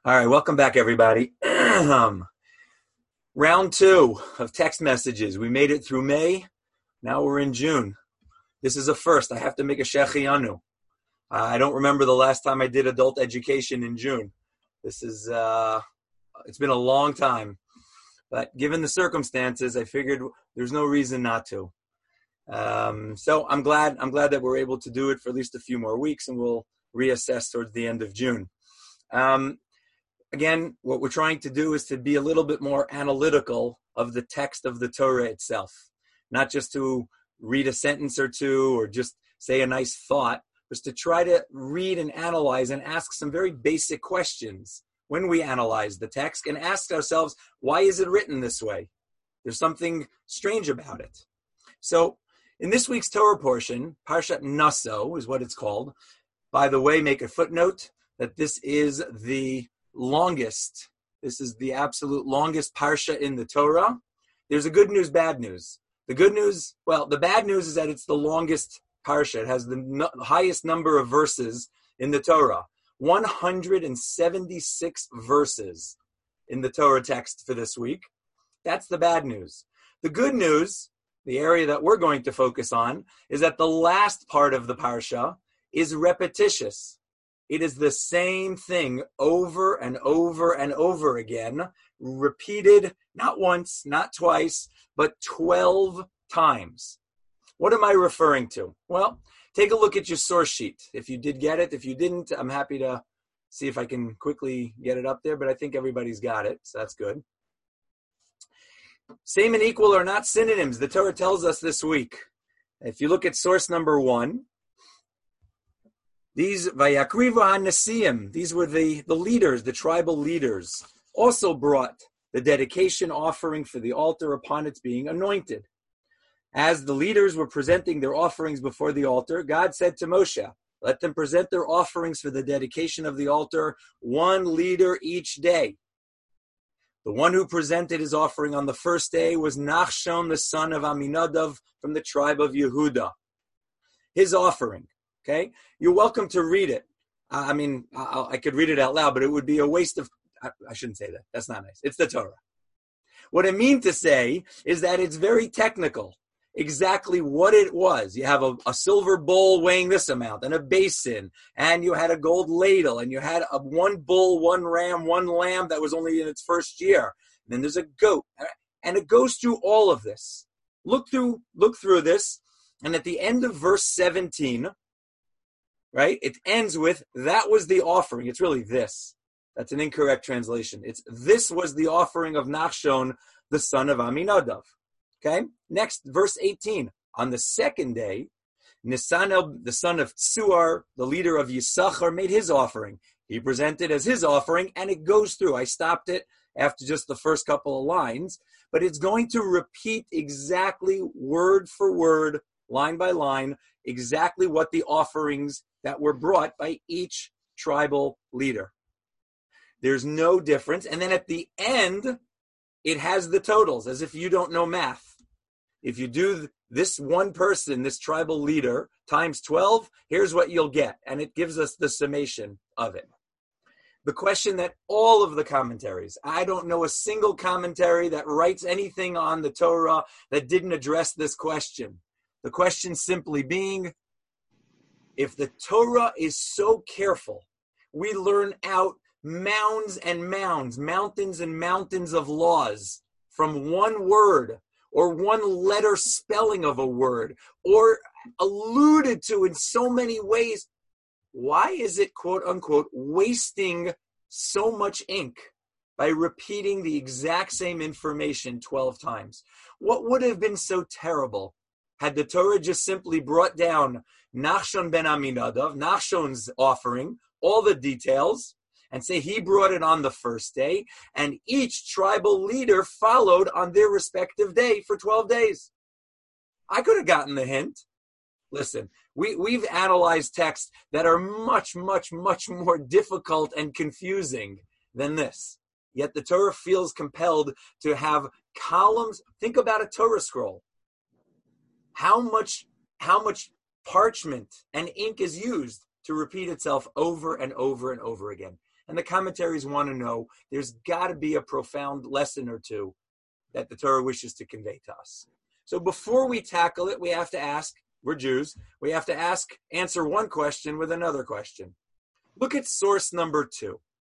All right, welcome back, everybody. Round two of text messages. We made it through May. Now we're in June. This is a first. I have to make a Shechianu. I don't remember the last time I did adult education in June. This is, it's been a long time. But given the circumstances, I figured there's no reason not to. So I'm glad that we're able to do it for at least a few more weeks, and we'll reassess towards the end of June. Again, what we're trying to do is to be a little bit more analytical of the text of the Torah itself, not just to read a sentence or two or just say a nice thought, but to try to read and analyze and ask some very basic questions when we analyze the text and ask ourselves, why is it written this way? There's something strange about it. So in this week's Torah portion, Parshat Naso is what it's called. By the way, make a footnote that this is the absolute longest parsha in the Torah. There's a good news, bad news. The good news, the bad news is that it's the longest parsha. It has the highest number of verses in the Torah. 176 verses in the Torah text for this week. That's the bad news. The good news, the area that we're going to focus on, is that the last part of the parsha is repetitious. It is the same thing over and over and over again, repeated not once, not twice, but 12 times. What am I referring to? Well, take a look at your source sheet. If you did get it, if you didn't, I'm happy to see if I can quickly get it up there, but I think everybody's got it, so that's good. Same and equal are not synonyms. The Torah tells us this week. If you look at source number 1, these Vayakrivu HaNasiim, these were the leaders, the tribal leaders, also brought the dedication offering for the altar upon its being anointed. As the leaders were presenting their offerings before the altar, God said to Moshe, let them present their offerings for the dedication of the altar, one leader each day. The one who presented his offering on the first day was Nachshon, the son of Aminadav, from the tribe of Yehuda. His offering. Okay, you're welcome to read it. I could read it out loud, but it would be a waste of. I shouldn't say that. That's not nice. It's the Torah. What I mean to say is that it's very technical. Exactly what it was. You have a silver bowl weighing this amount, and a basin, and you had a gold ladle, and you had one bull, one ram, one lamb that was only in its first year. And then there's a goat, and it goes through all of this. Look through this, and at the end of verse 17. Right? It ends with, that was the offering. It's really this. That's an incorrect translation. It's, this was the offering of Nachshon, the son of Aminadav. Okay? Next, verse 18. On the second day, Nisanel, the son of Tsuar, the leader of Yisachar, made his offering. He presented as his offering, and it goes through. I stopped it after just the first couple of lines, but it's going to repeat exactly word for word, line by line, exactly what the offerings that were brought by each tribal leader. There's no difference. And then at the end, it has the totals, as if you don't know math. If you do this one person, this tribal leader, times 12, here's what you'll get. And it gives us the summation of it. The question that all of the commentaries, I don't know a single commentary that writes anything on the Torah that didn't address this question. The question simply being, if the Torah is so careful, we learn out mounds and mounds, mountains and mountains of laws from one word or one letter spelling of a word or alluded to in so many ways. Why is it, quote unquote, wasting so much ink by repeating the exact same information 12 times? What would have been so terrible had the Torah just simply brought down Nachshon ben Aminadav, Nachshon's offering, all the details, and say he brought it on the first day, and each tribal leader followed on their respective day for 12 days? I could have gotten the hint. Listen, we've analyzed texts that are much, much, much more difficult and confusing than this. Yet the Torah feels compelled to have columns. Think about a Torah scroll. How much parchment and ink is used to repeat itself over and over and over again. And the commentaries want to know there's got to be a profound lesson or two that the Torah wishes to convey to us. So before we tackle it, we have to ask, we're Jews, we have to answer one question with another question. Look at source number 2.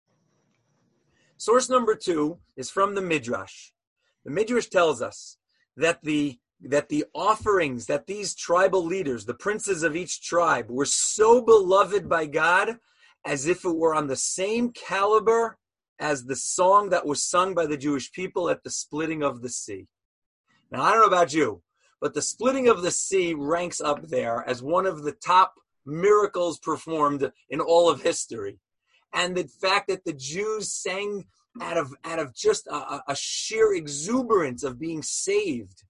Source number 2 is from the Midrash. The Midrash tells us that the offerings that these tribal leaders, the princes of each tribe, were so beloved by God as if it were on the same caliber as the song that was sung by the Jewish people at the splitting of the sea. Now, I don't know about you, but the splitting of the sea ranks up there as one of the top miracles performed in all of history. And the fact that the Jews sang out of just a sheer exuberance of being saved,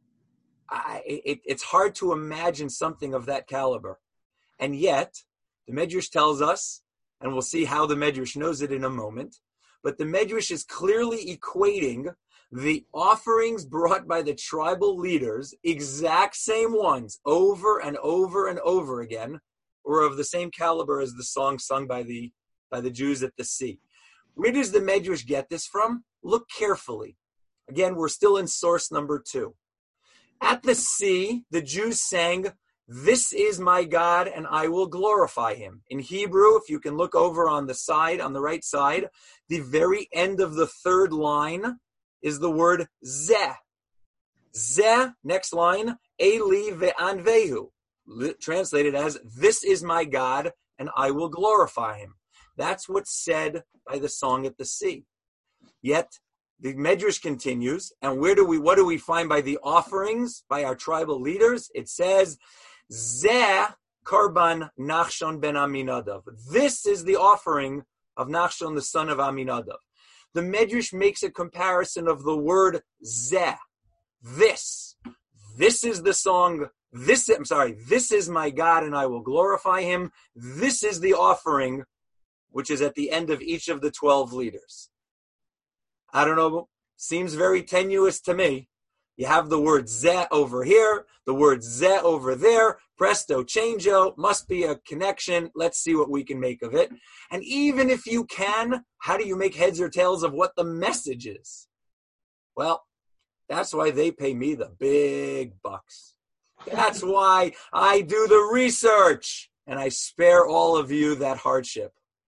it's hard to imagine something of that caliber. And yet, the Midrash tells us, and we'll see how the Midrash knows it in a moment, but the Midrash is clearly equating the offerings brought by the tribal leaders, exact same ones, over and over and over again, or of the same caliber as the song sung by the Jews at the sea. Where does the Midrash get this from? Look carefully. Again, we're still in source number 2. At the sea, the Jews sang, "This is my God, and I will glorify him." In Hebrew, if you can look over on the side, on the right side, the very end of the third line is the word zeh. Zeh, next line, Eli ve'anvehu, translated as, "This is my God, and I will glorify him." That's what's said by the song at the sea. Yet, the Midrash continues, and what do we find by the offerings, by our tribal leaders? It says, Zeh Karban Nachshon ben Aminadav. This is the offering of Nachshon, the son of Aminadav. The Midrash makes a comparison of the word Zeh. This is the song. This is my God, and I will glorify him. This is the offering, which is at the end of each of the 12 leaders. I don't know, seems very tenuous to me. You have the word zeh over here, the word zeh over there, presto, changeo, must be a connection. Let's see what we can make of it. And even if you can, how do you make heads or tails of what the message is? Well, that's why they pay me the big bucks. That's why I do the research, and I spare all of you that hardship.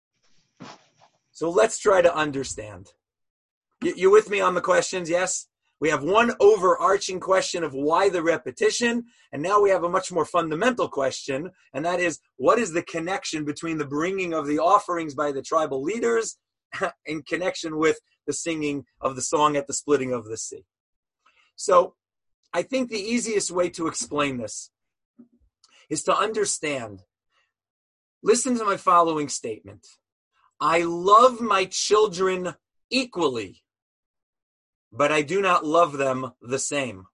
So let's try to understand. You with me on the questions? Yes? We have one overarching question of why the repetition, and now we have a much more fundamental question, and that is, what is the connection between the bringing of the offerings by the tribal leaders in connection with the singing of the song at the splitting of the sea? So I think the easiest way to explain this is to understand. Listen to my following statement. I love my children equally, but I do not love them the same.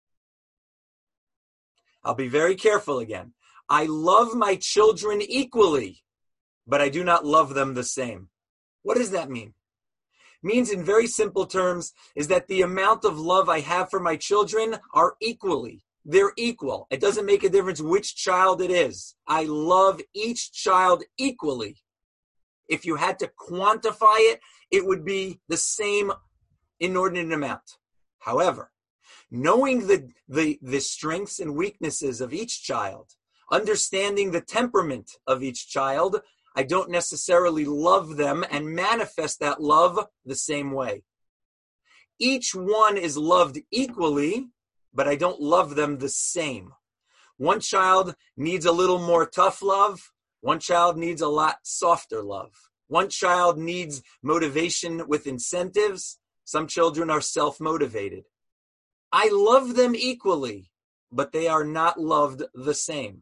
I'll be very careful again. I love my children equally, but I do not love them the same. What does that mean? It means in very simple terms is that the amount of love I have for my children are equally. They're equal. It doesn't make a difference which child it is. I love each child equally. If you had to quantify it, it would be the same inordinate amount. However, knowing the strengths and weaknesses of each child, understanding the temperament of each child, I don't necessarily love them and manifest that love the same way. Each one is loved equally, but I don't love them the same. One child needs a little more tough love. One child needs a lot softer love. One child needs motivation with incentives. Some children are self-motivated. I love them equally, but they are not loved the same.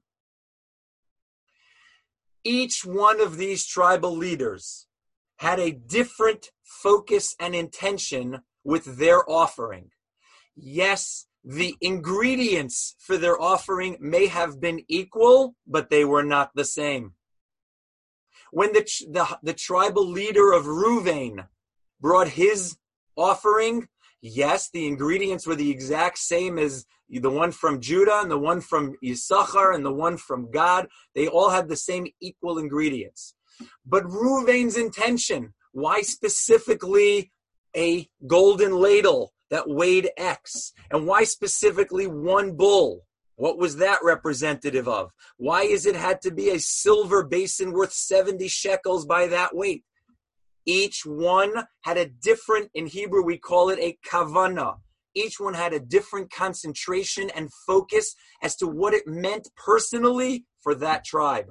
Each one of these tribal leaders had a different focus and intention with their offering. Yes, the ingredients for their offering may have been equal, but they were not the same. When the tribal leader of Ruvain brought his offering, Yes, the ingredients were the exact same as the one from Judah and the one from Issachar and the one from Gad. They all had the same equal ingredients. But Reuven's intention, why specifically a golden ladle that weighed X? And why specifically one bull? What was that representative of? Why is it had to be a silver basin worth 70 shekels by that weight? Each one had a different, in Hebrew we call it a kavanah. Each one had a different concentration and focus as to what it meant personally for that tribe.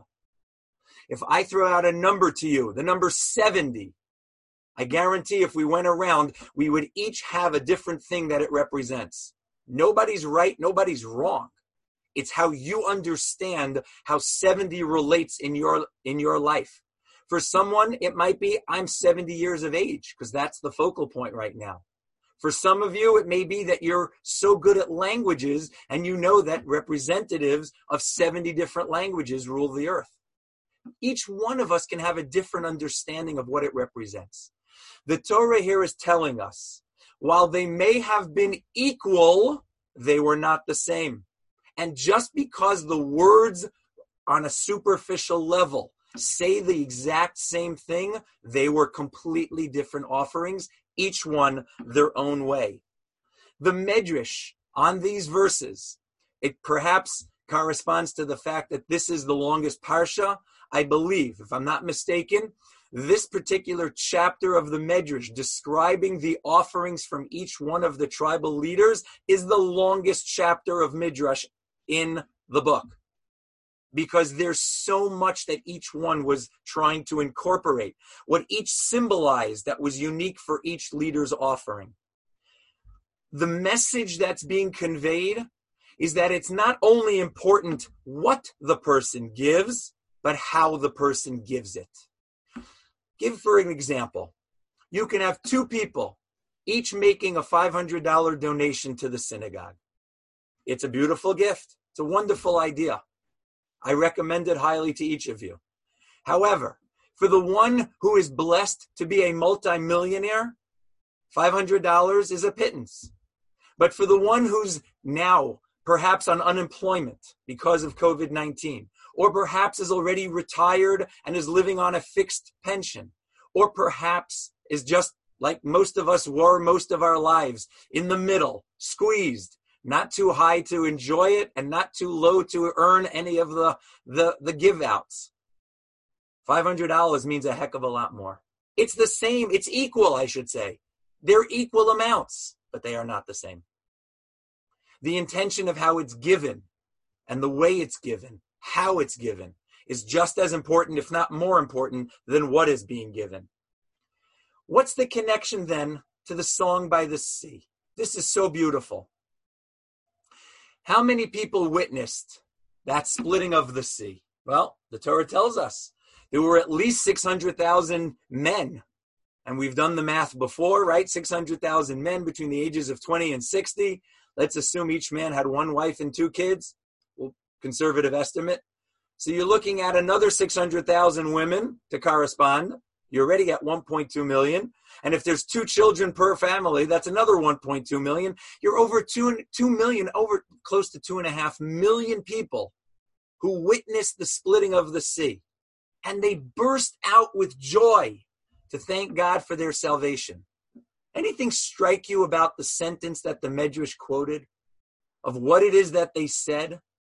If I throw out a number to you, the number 70, I guarantee if we went around, we would each have a different thing that it represents. Nobody's right, nobody's wrong. It's how you understand how 70 relates in your life. For someone, it might be, I'm 70 years of age, because that's the focal point right now. For some of you, it may be that you're so good at languages, and you know that representatives of 70 different languages rule the earth. Each one of us can have a different understanding of what it represents. The Torah here is telling us, while they may have been equal, they were not the same. And just because the words on a superficial level say the exact same thing, they were completely different offerings, each one their own way. The Medrash on these verses, it perhaps corresponds to the fact that this is the longest parsha. I believe, if I'm not mistaken, this particular chapter of the Medrash describing the offerings from each one of the tribal leaders is the longest chapter of Midrash in the book, because there's so much that each one was trying to incorporate, what each symbolized that was unique for each leader's offering. The message that's being conveyed is that it's not only important what the person gives, but how the person gives it. Give for an example, you can have two people, each making a $500 donation to the synagogue. It's a beautiful gift. It's a wonderful idea. I recommend it highly to each of you. However, for the one who is blessed to be a multimillionaire, $500 is a pittance. But for the one who's now perhaps on unemployment because of COVID-19, or perhaps is already retired and is living on a fixed pension, or perhaps is just like most of us were most of our lives, in the middle, squeezed, not too high to enjoy it and not too low to earn any of the give outs. $500 means a heck of a lot more. It's the same, it's equal, I should say. They're equal amounts, but they are not the same. The intention of how it's given and the way it's given, how it's given, is just as important, if not more important, than what is being given. What's the connection then to the song by the sea? This is so beautiful. How many people witnessed that splitting of the sea? Well, the Torah tells us there were at least 600,000 men. And we've done the math before, right? 600,000 men between the ages of 20 and 60. Let's assume each man had one wife and two kids. Well, conservative estimate. So you're looking at another 600,000 women to correspond. You're already at 1.2 million. And if there's two children per family, that's another 1.2 million. You're over 2 million, over close to 2.5 million people who witnessed the splitting of the sea. And they burst out with joy to thank God for their salvation. Anything strike you about the sentence that the Medrash quoted, of what it is that they said?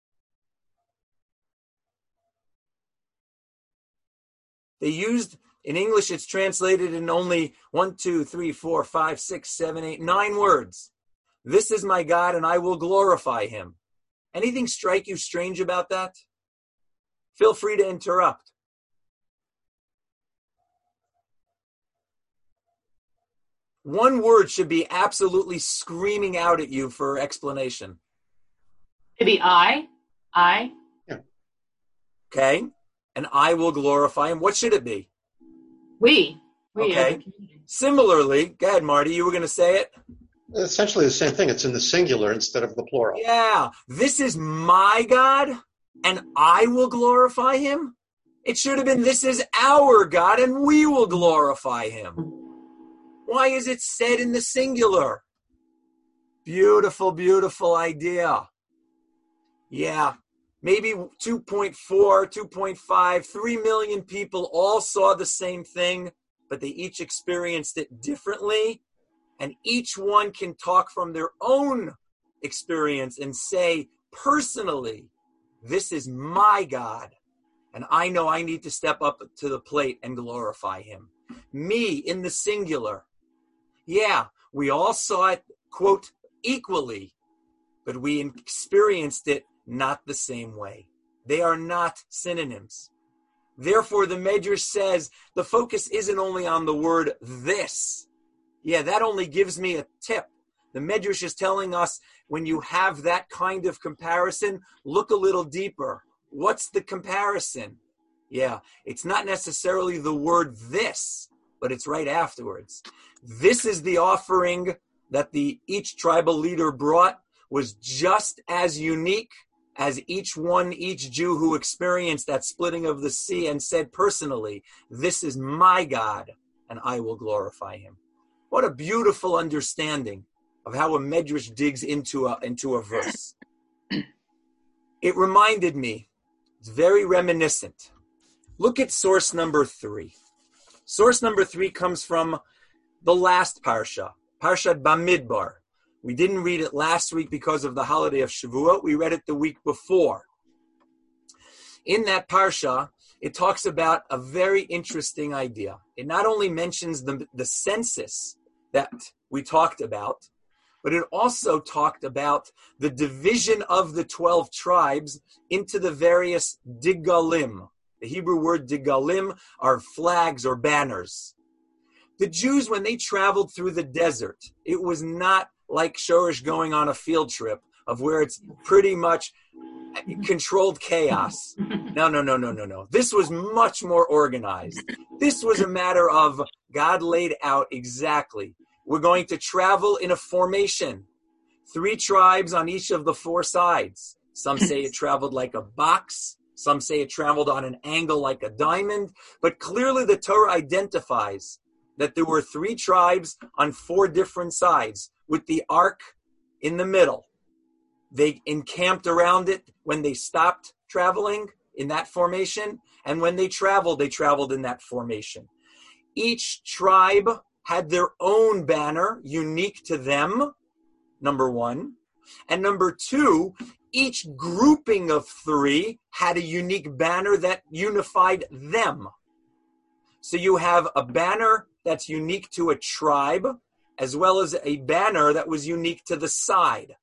They used, in English it's translated in only 1, 2, 3, 4, 5, 6, 7, 8, 9 words. This is my God and I will glorify him. Anything strike you strange about that? Feel free to interrupt. One word should be absolutely screaming out at you for explanation. Maybe I. Yeah. Okay. And I will glorify him. What should it be? We. Okay. Similarly, go ahead, Marty. You were going to say it? Essentially the same thing. It's in the singular instead of the plural. Yeah. This is my God and I will glorify him. It should have been, this is our God and we will glorify him. Why is it said in the singular? Beautiful, beautiful idea. Yeah, maybe 2.4, 2.5, 3 million people all saw the same thing, but they each experienced it differently. And each one can talk from their own experience and say, personally, this is my God. And I know I need to step up to the plate and glorify him. Me in the singular. Yeah, we all saw it, quote, equally, but we experienced it not the same way. They are not synonyms. Therefore, the Medrash says the focus isn't only on the word this. Yeah, that only gives me a tip. The Medrash is telling us when you have that kind of comparison, look a little deeper. What's the comparison? Yeah, it's not necessarily the word this, but it's right afterwards. This is the offering that each tribal leader brought, was just as unique as each Jew who experienced that splitting of the sea and said personally, this is my God, and I will glorify him. What a beautiful understanding of how a Medrash digs into a verse. It reminded me, it's very reminiscent. Look at source number 3. Source number 3 comes from the last Parsha, Parshat Bamidbar. We didn't read it last week because of the holiday of Shavuot. We read it the week before. In that Parsha, it talks about a very interesting idea. It not only mentions the census that we talked about, but it also talked about the division of the 12 tribes into the various digalim. The Hebrew word digalim are flags or banners. The Jews, when they traveled through the desert, it was not like Shorish going on a field trip of where it's pretty much controlled chaos. No. This was much more organized. This was a matter of God laid out exactly. We're going to travel in a formation. 3 tribes on each of the 4 sides. Some say it traveled like a box. Some say it traveled on an angle like a diamond. But clearly the Torah identifies that there were 3 tribes on 4 different sides with the ark in the middle. They encamped around it when they stopped traveling in that formation. And when they traveled in that formation. Each tribe had their own banner, unique to them, number 1. And number 2, each grouping of 3 had a unique banner that unified them. So you have a banner that's unique to a tribe, as well as a banner that was unique to the side.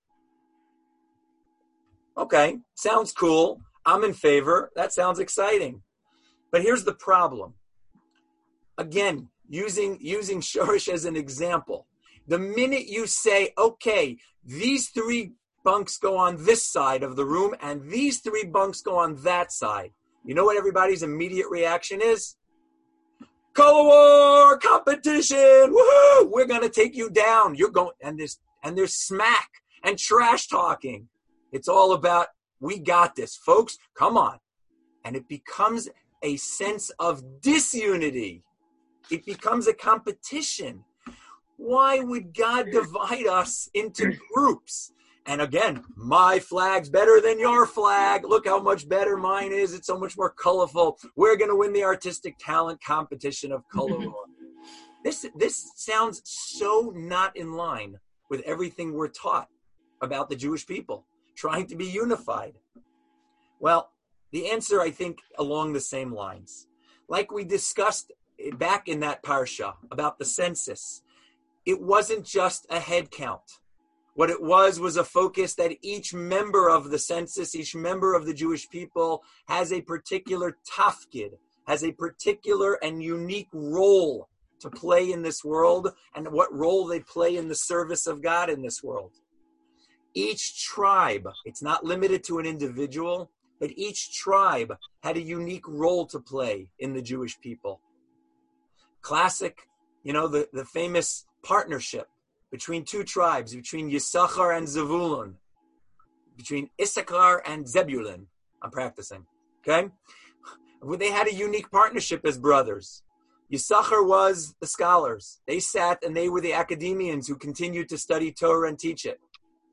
Okay, sounds cool. I'm in favor. That sounds exciting. But here's the problem. Again, using Shorish as an example. The minute you say, okay, these 3 bunks go on this side of the room and these 3 bunks go on that side, you know what everybody's immediate reaction is? Color war, competition, woohoo! We're going to take you down. You're going, and there's smack and trash talking. It's all about, we got this, folks, come on. And it becomes a sense of disunity. It becomes a competition. Why would God divide us into groups? And again, my flag's better than your flag. Look how much better mine is. It's so much more colorful. We're going to win the artistic talent competition of color. This sounds so not in line with everything we're taught about the Jewish people, trying to be unified. Well, the answer, I think, along the same lines. Like we discussed back in that parsha about the census, it wasn't just a head count. What it was a focus that each member of the census, each member of the Jewish people has a particular tafkid, has a particular and unique role to play in this world, and what role they play in the service of God in this world. Each tribe, it's not limited to an individual, but each tribe had a unique role to play in the Jewish people. Classic, the famous partnership between 2 tribes, between Yisachar and Zevulun, between Issachar and Zebulun. I'm practicing, okay? They had a unique partnership as brothers. Yisachar was the scholars. They sat and they were the academians who continued to study Torah and teach it.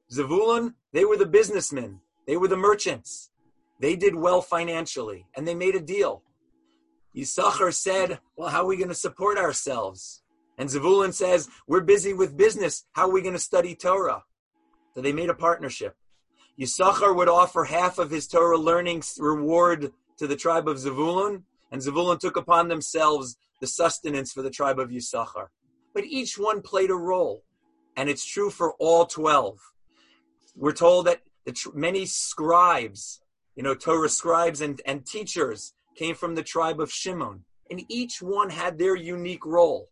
Zevulun, they were the businessmen. They were the merchants. They did well financially, and they made a deal. Yisachar said, well, how are we going to support ourselves? And Zevulun says, we're busy with business. How are we going to study Torah? So they made a partnership. Yisachar would offer half of his Torah learning reward to the tribe of Zevulun, and Zevulun took upon themselves the sustenance for the tribe of Yisachar. But each one played a role, and it's true for all 12. We're told that many scribes, Torah scribes and teachers came from the tribe of Shimon, and each one had their unique role.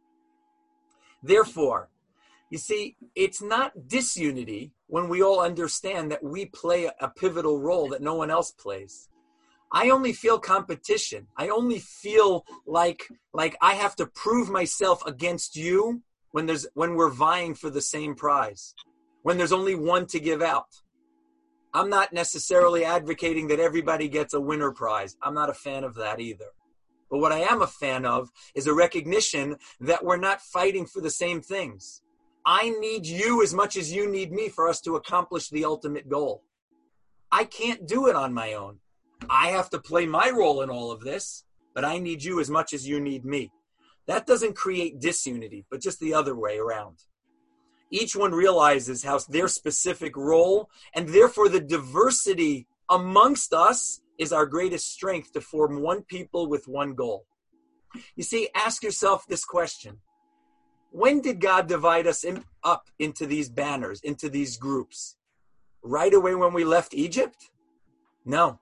Therefore, you see, it's not disunity when we all understand that we play a pivotal role that no one else plays. I only feel competition. I only feel like I have to prove myself against you when we're vying for the same prize, when there's only one to give out. I'm not necessarily advocating that everybody gets a winner prize. I'm not a fan of that either. But what I am a fan of is a recognition that we're not fighting for the same things. I need you as much as you need me for us to accomplish the ultimate goal. I can't do it on my own. I have to play my role in all of this, but I need you as much as you need me. That doesn't create disunity, but just the other way around. Each one realizes how their specific role, and therefore the diversity amongst us is our greatest strength to form one people with one goal. You see, ask yourself this question. When did God divide us up into these banners, into these groups? Right away when we left Egypt? No.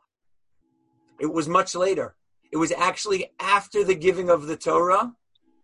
It was much later. It was actually after the giving of the Torah,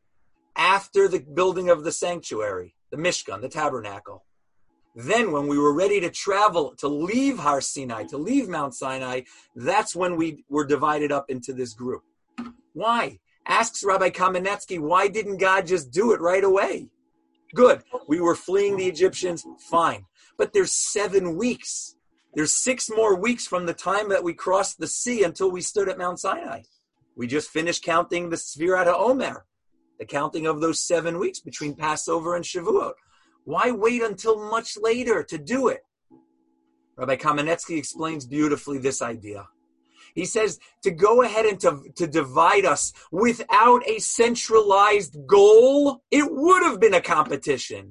after the building of the sanctuary, the Mishkan, the tabernacle. Then when we were ready to travel, to leave Har Sinai, to leave Mount Sinai, that's when we were divided up into this group. Why? Asks Rabbi Kamenetsky, why didn't God just do it right away? Good. We were fleeing the Egyptians, fine. But there's 7 weeks. There's 6 more weeks from the time that we crossed the sea until we stood at Mount Sinai. We just finished counting the Sfirat HaOmer, the counting of those 7 weeks between Passover and Shavuot. Why wait until much later to do it? Rabbi Kamenetsky explains beautifully this idea. He says to go ahead and to divide us without a centralized goal, it would have been a competition.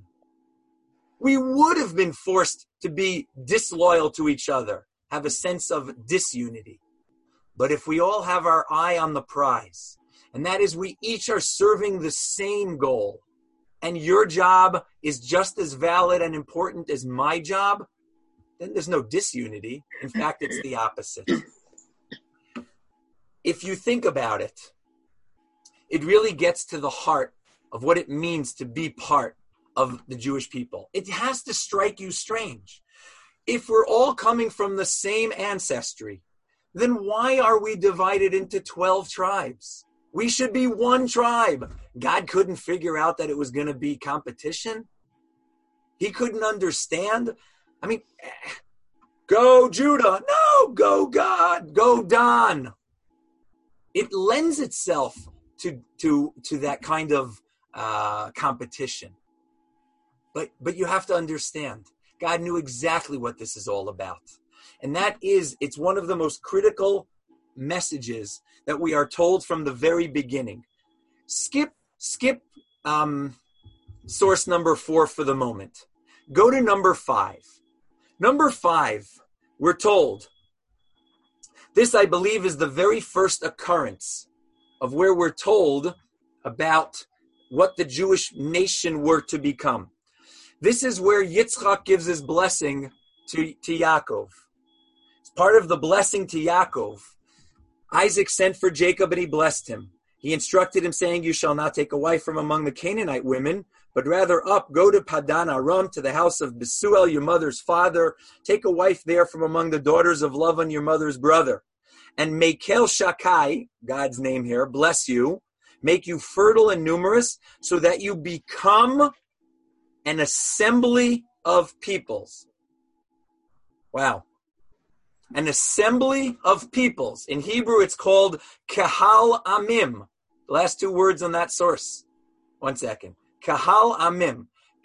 We would have been forced to be disloyal to each other, have a sense of disunity. But if we all have our eye on the prize, and that is we each are serving the same goal, and your job is just as valid and important as my job, then there's no disunity. In fact, it's the opposite. If you think about it, it really gets to the heart of what it means to be part of the Jewish people. It has to strike you strange. If we're all coming from the same ancestry, then why are we divided into 12 tribes? We should be one tribe. God couldn't figure out that it was going to be competition. He couldn't understand. I mean, go Judah. No, go God. Go Dan. It lends itself to that kind of competition. But you have to understand, God knew exactly what this is all about. And that is, it's one of the most critical messages that we are told from the very beginning. Skip source number 4 for the moment. Go to number 5. Number 5, we're told, this I believe is the very first occurrence of where we're told about what the Jewish nation were to become. This is where Yitzchak gives his blessing to Yaakov. It's part of the blessing to Yaakov. Isaac sent for Jacob and he blessed him. He instructed him saying, you shall not take a wife from among the Canaanite women, but rather go to Padan Aram, to the house of Besuel, your mother's father. Take a wife there from among the daughters of Lavan, your mother's brother. And Mekel Shakai, God's name here, bless you, make you fertile and numerous, so that you become an assembly of peoples. Wow. An assembly of peoples. In Hebrew, it's called Kahal Amim. The last 2 words on that source. 1 second. Kahal Amim.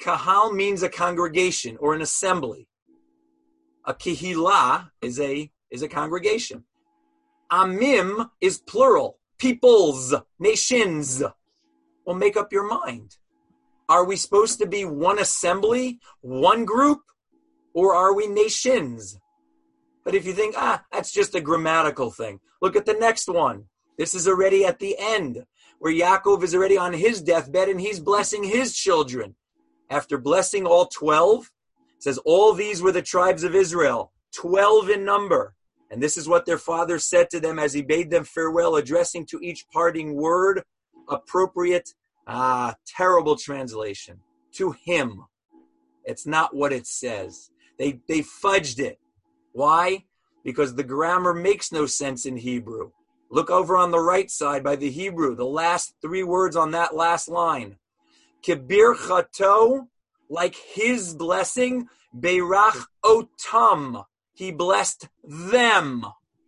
Kahal means a congregation or an assembly. A kihila is a congregation. Amim is plural. Peoples, nations. Well, make up your mind. Are we supposed to be one assembly, one group, or are we nations? But if you think, that's just a grammatical thing, look at the next one. This is already at the end, where Yaakov is already on his deathbed and he's blessing his children. After blessing all 12, it says, all these were the tribes of Israel, 12 in number. And this is what their father said to them as he bade them farewell, addressing to each parting word, appropriate, terrible translation, to him. It's not what it says. They fudged it. Why? Because the grammar makes no sense in Hebrew. Look over on the right side by the Hebrew, the last 3 words on that last line. Kibir chato, like his blessing, beirach otam, he blessed them.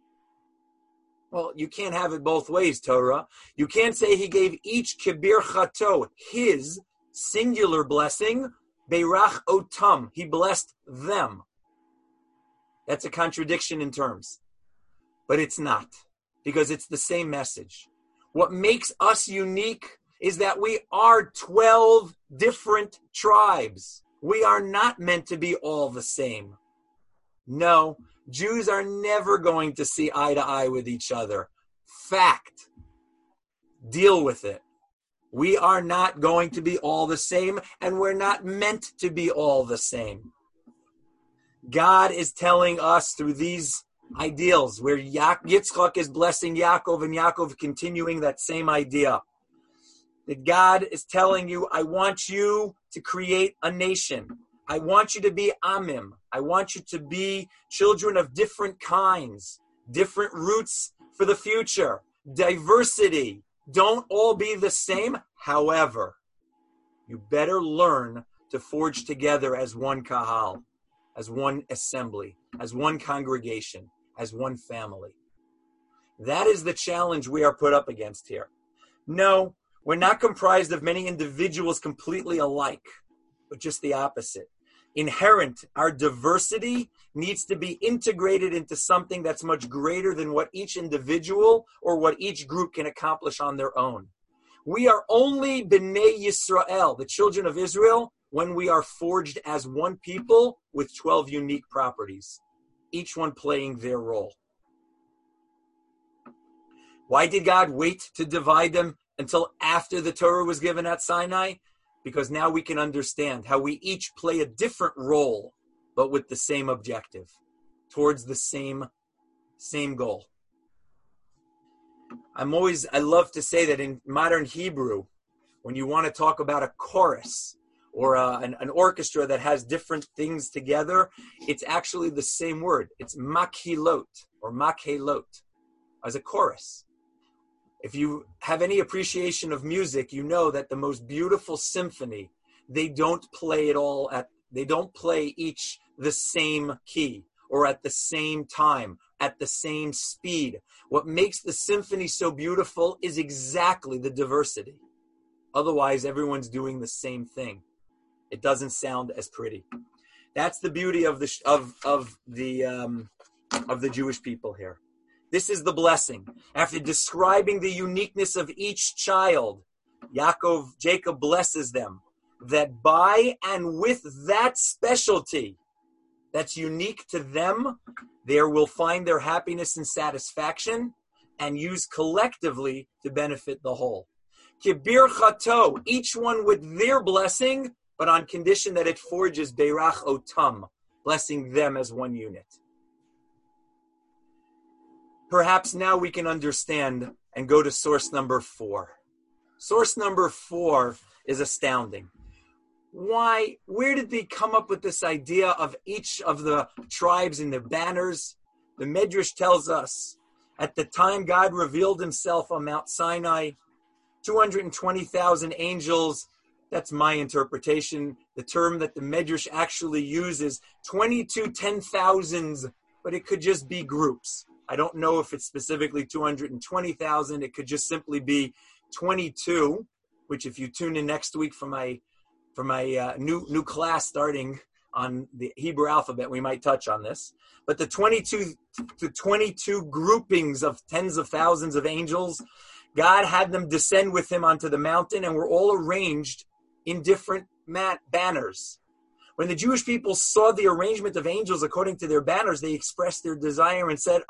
Well, you can't have it both ways, Torah. You can't say he gave each kibir chato, his singular blessing, beirach otam, he blessed them. That's a contradiction in terms. But it's not, because it's the same message. What makes us unique is that we are 12 different tribes. We are not meant to be all the same. No, Jews are never going to see eye to eye with each other. Fact. Deal with it. We are not going to be all the same, and we're not meant to be all the same. God is telling us through these ideals, where Yitzchak is blessing Yaakov and Yaakov continuing that same idea. That God is telling you, I want you to create a nation. I want you to be Amim. I want you to be children of different kinds, different roots for the future, diversity. Don't all be the same. However, you better learn to forge together as one kahal, as one assembly, as one congregation, as one family. That is the challenge we are put up against here. No, we're not comprised of many individuals completely alike, but just the opposite. Inherent, our diversity needs to be integrated into something that's much greater than what each individual or what each group can accomplish on their own. We are only B'nai Yisrael, the children of Israel, when we are forged as one people with 12 unique properties, each one playing their role. Why did God wait to divide them until after the Torah was given at Sinai? Because now we can understand how we each play a different role, but with the same objective, towards the same goal. I love to say that in modern Hebrew, when you want to talk about a chorus or an orchestra that has different things together, it's actually the same word. It's makhilot or makhelot as a chorus. If you have any appreciation of music, you know that the most beautiful symphony, they don't play each the same key or at the same time, at the same speed. What makes the symphony so beautiful is exactly the diversity. Otherwise, everyone's doing the same thing. It doesn't sound as pretty. That's the beauty of the Jewish people here. This is the blessing. After describing the uniqueness of each child, Jacob blesses them that by and with that specialty that's unique to them, they will find their happiness and satisfaction and use collectively to benefit the whole. Kibir chato, each one with their blessing, but on condition that it forges beirach otam, blessing them as one unit. Perhaps now we can understand and go to source number 4. Source number 4 is astounding. Why? Where did they come up with this idea of each of the tribes and their banners? The Medrash tells us, at the time God revealed himself on Mount Sinai, 220,000 angels. That's my interpretation. The term that the Medrash actually uses, 22 10,000s, but it could just be groups. I don't know if it's specifically 220,000. It could just simply be 22, which if you tune in next week for my for my new class starting on the Hebrew alphabet. We might touch on this. But the 22 groupings of tens of thousands of angels, God had them descend with him onto the mountain, and were all arranged in different banners. When the Jewish people saw the arrangement of angels according to their banners, they expressed their desire and said,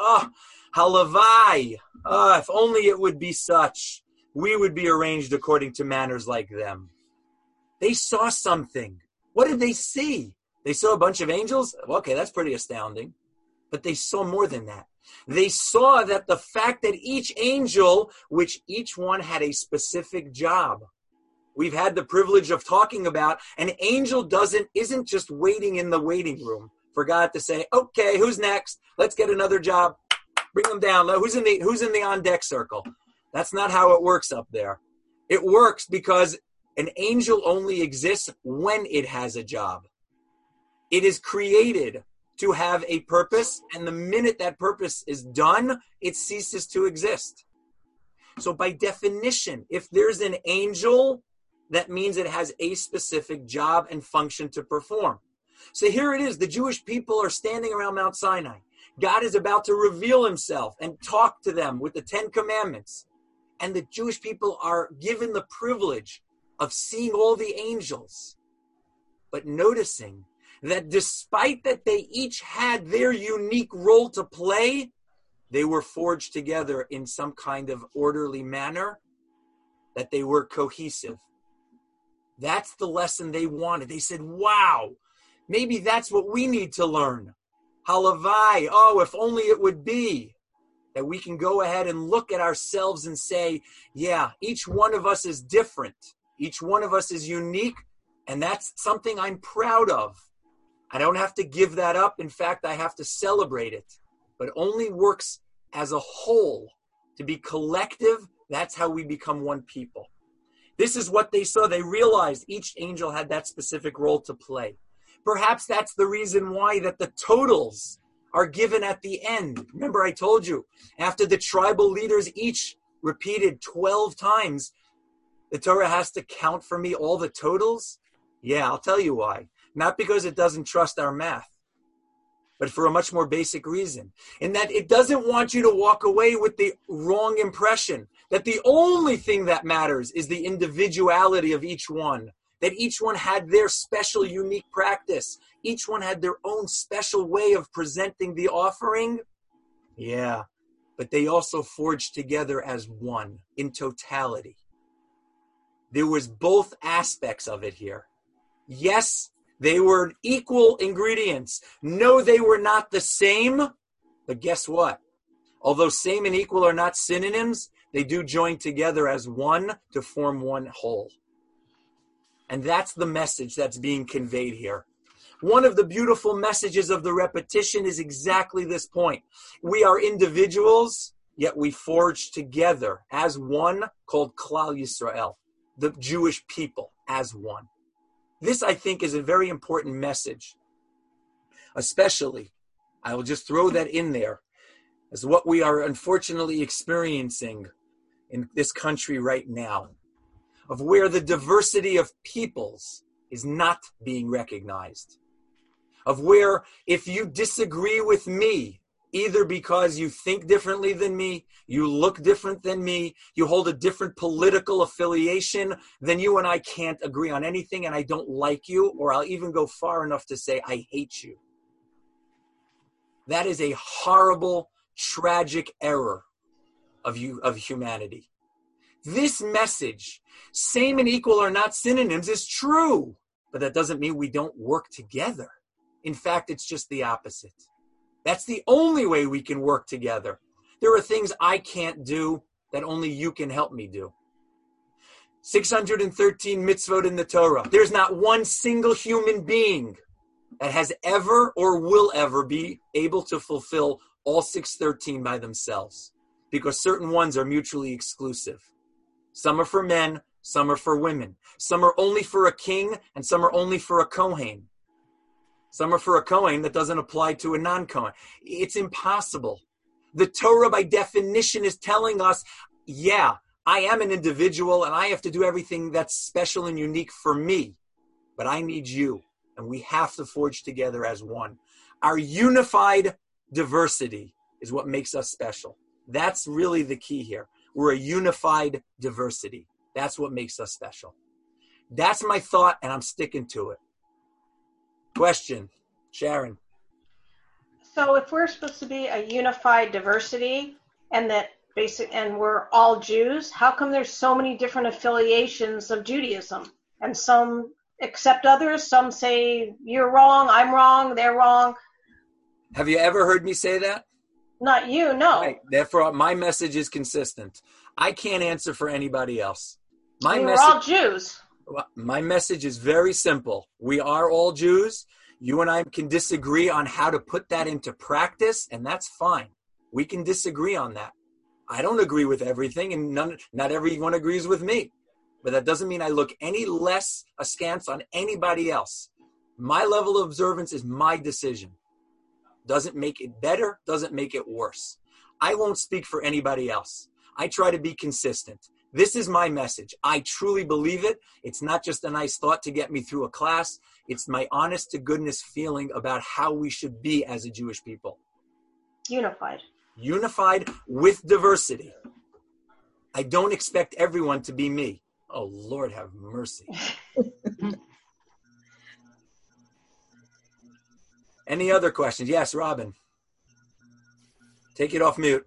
halavai, if only it would be such. We would be arranged according to manners like them. They saw something. What did they see? They saw a bunch of angels? Okay, that's pretty astounding. But they saw more than that. They saw that the fact that each angel, which each one had a specific job. We've had the privilege of talking about an angel isn't just waiting in the waiting room for God to say, okay, who's next? Let's get another job. Bring them down. Who's in the on deck circle? That's not how it works up there. It works because an angel only exists when it has a job. It is created to have a purpose, and the minute that purpose is done, it ceases to exist. So by definition, if there's an angel, that means it has a specific job and function to perform. So here it is. The Jewish people are standing around Mount Sinai. God is about to reveal himself and talk to them with the 10 commandments. And the Jewish people are given the privilege of seeing all the angels, but noticing that despite that they each had their unique role to play, they were forged together in some kind of orderly manner, that they were cohesive. That's the lesson they wanted. They said, wow, maybe that's what we need to learn. Halavai, if only it would be that we can go ahead and look at ourselves and say, yeah, each one of us is different. Each one of us is unique, and that's something I'm proud of. I don't have to give that up. In fact, I have to celebrate it. But it only works as a whole. To be collective, that's how we become one people. This is what they saw. They realized each angel had that specific role to play. Perhaps that's the reason why that the totals are given at the end. Remember, I told you, after the tribal leaders each repeated 12 times, the Torah has to count for me all the totals? Yeah, I'll tell you why. Not because it doesn't trust our math, but for a much more basic reason. In that it doesn't want you to walk away with the wrong impression that the only thing that matters is the individuality of each one, that each one had their special, unique practice. Each one had their own special way of presenting the offering. Yeah, but they also forged together as one in totality. There was both aspects of it here. Yes, they were equal ingredients. No, they were not the same. But guess what? Although same and equal are not synonyms, they do join together as one to form one whole. And that's the message that's being conveyed here. One of the beautiful messages of the repetition is exactly this point. We are individuals, yet we forge together as one, called Klal Yisrael, the Jewish people as one. This, I think, is a very important message. Especially, I will just throw that in there, as what we are unfortunately experiencing in this country right now, of where the diversity of peoples is not being recognized, of where if you disagree with me, either because you think differently than me, you look different than me, you hold a different political affiliation, then you and I can't agree on anything, and I don't like you, or I'll even go far enough to say I hate you. That is a horrible, tragic error of humanity. This message, same and equal are not synonyms, is true, but that doesn't mean we don't work together. In fact, it's just the opposite. That's the only way we can work together. There are things I can't do that only you can help me do. 613 mitzvot in the Torah. There's not one single human being that has ever or will ever be able to fulfill all 613 by themselves, because certain ones are mutually exclusive. Some are for men, some are for women. Some are only for a king, and some are only for a Kohen. Some are for a Kohen that doesn't apply to a non-Kohen. It's impossible. The Torah, by definition, is telling us, yeah, I am an individual, and I have to do everything that's special and unique for me. but I need you, and we have to forge together as one. Our unified diversity is what makes us special. That's really the key here. We're a unified diversity. That's what makes us special. That's my thought, and I'm sticking to it. Question, Sharon. So if we're supposed to be a unified diversity and and we're all Jews, how come there's so many different affiliations of Judaism? And some accept others, some say you're wrong, I'm wrong, they're wrong. Have you ever heard me say that? Not you, no. Right. Therefore, my message is consistent. I can't answer for anybody else. We're all Jews. My message is very simple. We are all Jews. You and I can disagree on how to put that into practice, and that's fine. We can disagree on that. I don't agree with everything, and not everyone agrees with me. But that doesn't mean I look any less askance on anybody else. My level of observance is my decision. Doesn't make it better, doesn't make it worse. I won't speak for anybody else. I try to be consistent. This is my message. I truly believe it. It's not just a nice thought to get me through a class. It's my honest to goodness feeling about how we should be as a Jewish people. Unified. Unified with diversity. I don't expect everyone to be me. Oh, Lord have mercy. Any other questions? Yes, Robin. Take it off mute.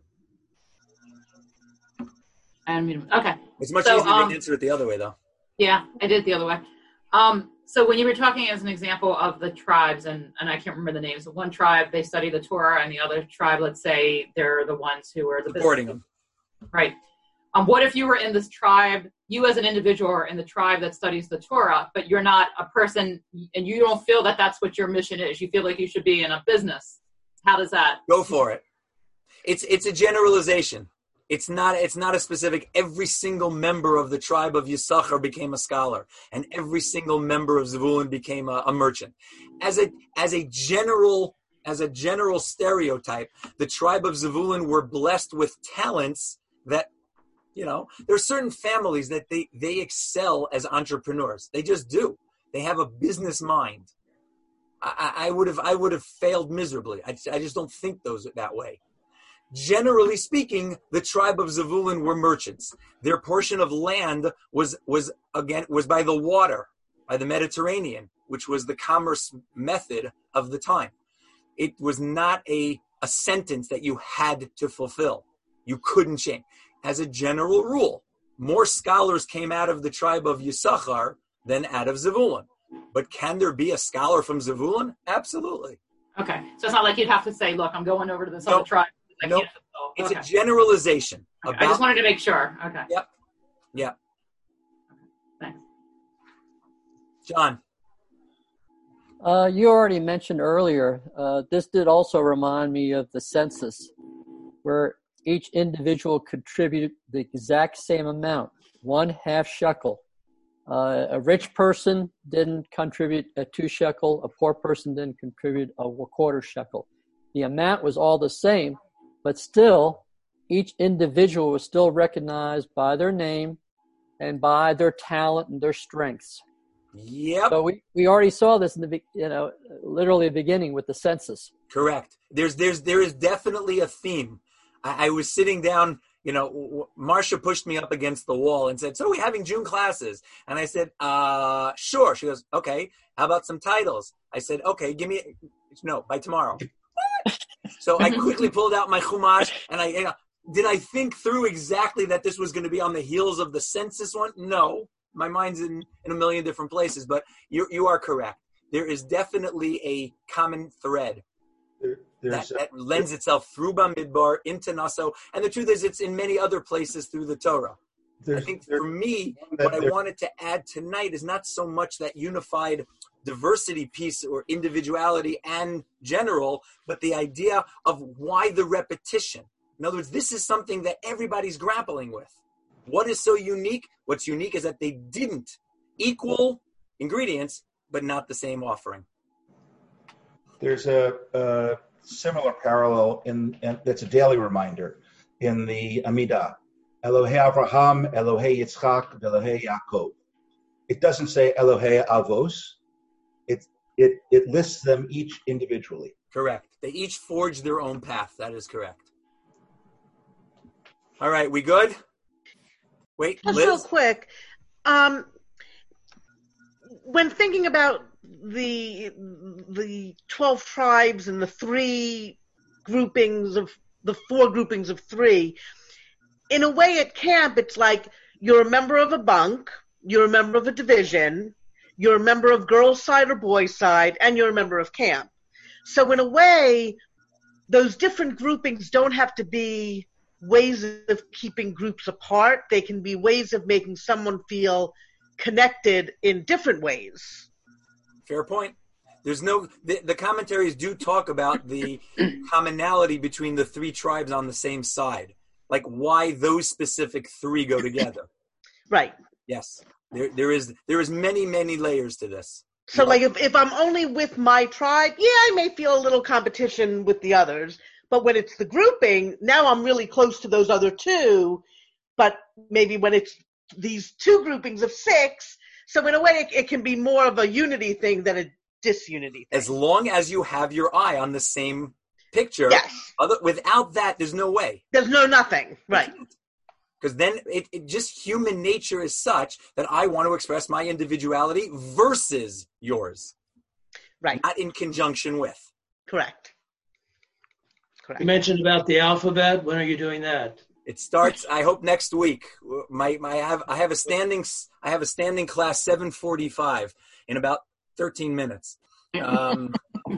Okay. It's much easier to answer it the other way, though. Yeah, I did it the other way. So when you were talking as an example of the tribes, and I can't remember the names, of one tribe, they study the Torah, and the other tribe, let's say, they're the ones who are the supporting them. Right. What if you were in this tribe, you as an individual are in the tribe that studies the Torah, but you're not a person, and you don't feel that that's what your mission is. You feel like you should be in a business. How does that? Go for it. It's a generalization. It's not a specific. Every single member of the tribe of Yisachar became a scholar, and every single member of Zevulun became a merchant. As a general stereotype, the tribe of Zevulun were blessed with talents that, there are certain families that they excel as entrepreneurs. They just do. They have a business mind. I would have failed miserably. I just don't think that way. Generally speaking, the tribe of Zevulun were merchants. Their portion of land was by the water, by the Mediterranean, which was the commerce method of the time. It was not a sentence that you had to fulfill. You couldn't change. As a general rule, more scholars came out of the tribe of Yisachar than out of Zevulun. But can there be a scholar from Zevulun? Absolutely. Okay. So it's not like you'd have to say, look, I'm going over to this other tribe. Nope. It's a generalization. Okay. I just wanted to make sure. Okay. Yep. Okay. Thanks. John. You already mentioned earlier, this did also remind me of the census, where each individual contributed the exact same amount, 1/2 shekel. A rich person didn't contribute a 2 shekel. A poor person didn't contribute a 1/4 shekel. The amount was all the same, but still, each individual was still recognized by their name and by their talent and their strengths. Yep. So we already saw this in the literally the beginning with the census. Correct. There is definitely a theme. I was sitting down. Marcia pushed me up against the wall and said, "So are we having June classes?" And I said, "Sure." She goes, "Okay. How about some titles?" I said, "Okay. By tomorrow." So I quickly pulled out my chumash, and did I think through exactly that this was going to be on the heels of the census one? No, my mind's in a million different places, but you are correct. There is definitely a common thread that lends itself through Bamidbar into Naso, and the truth is it's in many other places through the Torah. I think for me, what I wanted to add tonight is not so much that unified diversity piece or individuality and general, but the idea of why the repetition. In other words, this is something that everybody's grappling with. What is so unique? What's unique is that they didn't equal ingredients, but not the same offering. There's a similar parallel and that's a daily reminder in the Amidah. Elohei Avraham, Elohei Yitzchak, Elohei Yaakov. it doesn't say Elohei Avos. It lists them each individually. Correct. They each forge their own path. That is correct. All right, we good? Wait, Just Liz? real quick, when thinking about the 12 tribes and the four groupings of three, in a way at camp, it's like you're a member of a bunk, you're a member of a division, you're a member of girls' side or boys' side, and you're a member of camp. So in a way, those different groupings don't have to be ways of keeping groups apart. They can be ways of making someone feel connected in different ways. Fair point. There's the commentaries do talk about the commonality between the three tribes on the same side, like why those specific three go together. Right. Yes. There is many layers to this. So like if I'm only with my tribe, yeah, I may feel a little competition with the others. But when it's the grouping, now I'm really close to those other two. But maybe when it's these two groupings of 6, so in a way it can be more of a unity thing than a disunity thing. As long as you have your eye on the same picture. Yes. Without that, there's no way. There's nothing. Right. Because then it just human nature is such that I want to express my individuality versus yours. Right. Not in conjunction with. Correct. You mentioned about the alphabet. When are you doing that? It starts, I hope, next week. I have a standing class 7:45 in about 13 minutes. I'll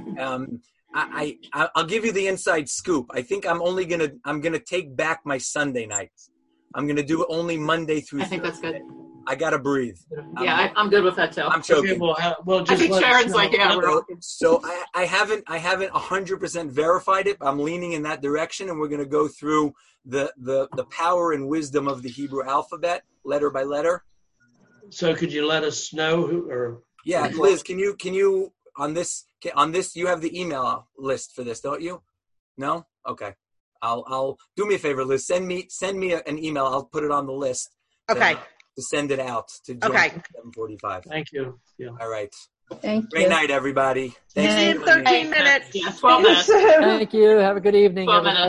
give you the inside scoop. I think I'm gonna take back my Sunday nights. I'm gonna do it only Monday through Thursday. I think that's good. I gotta breathe. Yeah, I'm good with that too. I'm choking. Okay, well, I think Sharon's like, yeah, we're all good. So I haven't 100% verified it. But I'm leaning in that direction, and we're going to go through the power and wisdom of the Hebrew alphabet, letter by letter. So could you let us know Yeah, Liz, can you on this you have the email list for this, don't you? No? Okay. I'll do me a favor, Liz. Send me an email. I'll put it on the list. Okay. To send it out to Jen Okay. 7:45. Thank you. Yeah. All right. Thank you. Great night, everybody. See you in Thanks for joining me. 13 minutes. Yeah, 12 minutes. Thank you. Have a good evening, 12 minutes. everybody.